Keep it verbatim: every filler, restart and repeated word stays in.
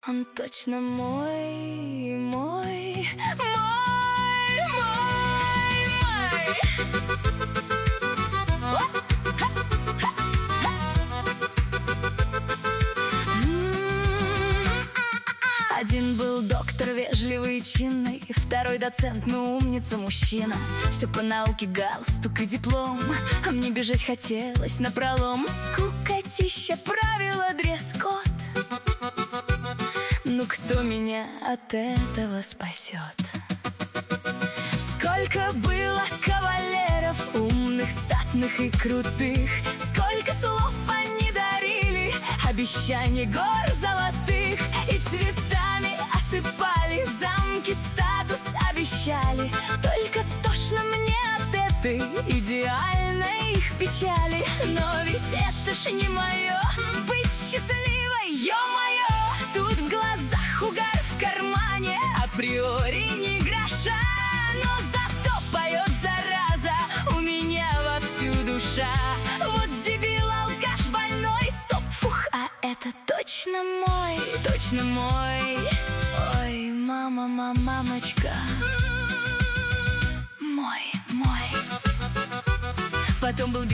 Он точно мой, мой, мой, мой, мой. Один был доктор, вежливый и чинный, второй доцент, ну умница мужчина. Все по науке, галстук и диплом, а мне бежать хотелось напролом. Скукотища, правила, дресс-код. Ну кто меня от этого спасет? Сколько было кавалеров, умных, статных и крутых, сколько слов они дарили, обещаний гор золотых, и цветами осыпали, замки, статус обещали. Только тошно мне от этой идеальной их печали. Но ведь это ж не мое, быть счастливой, ё-моё. Тут в глазах угар, в кармане априори ни гроша, но зато поет зараза у меня вовсю душа. Вот дебил, алкаш больной, стоп, фух, а это точно мой, точно мой. Ой, мама, мама, мамочка, мой, мой. Потом был